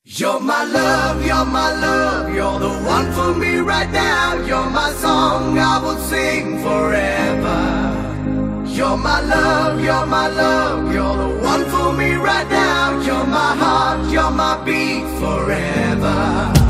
You're my love, you're my love, you're the one for me right now. You're my song, I will sing forever. You're my love, you're my love, you're the one for me right now. You're my heart, you're my beat forever.